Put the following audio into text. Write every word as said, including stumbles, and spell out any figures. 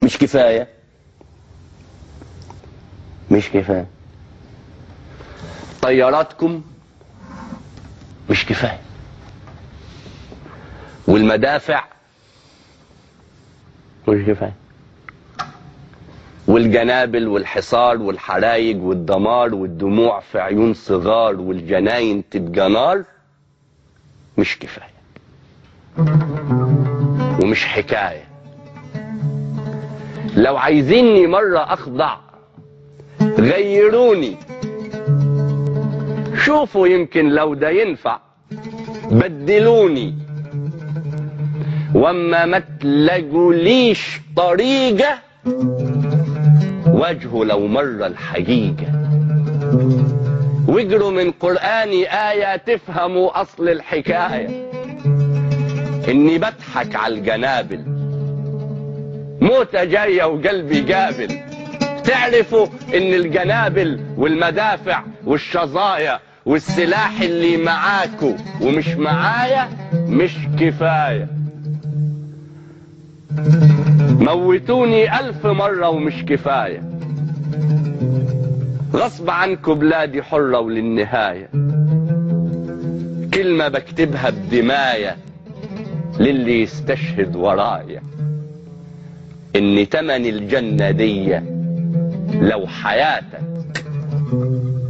مش كفاية، مش كفاية. طياراتكم مش كفاية، والمدافع مش كفاية، والجنابل والحصار والحرايق والدمار والدموع في عيون صغار والجناين تبقى نار مش كفاية ومش حكاية. لو عايزيني مرة أخضع غيروني، شوفوا يمكن لو ده ينفع، بدلوني، واما ما تلاقوليش طريقة واجهوا لو مرة الحقيقة، واجروا من قرآني آية تفهموا أصل الحكاية. إني بضحك على الجنابل، موتة جاية وقلبي قابل، تعرفوا إن الجنابل والمدافع والشظايا والسلاح اللي معاكوا ومش معايا مش كفاية. موتوني ألف مرة ومش كفاية، غصب عنكم بلادي حرة وللنهاية، كلمة بكتبها بدماية للي يستشهد ورايا، إن تمن الجنة دي لو حياتك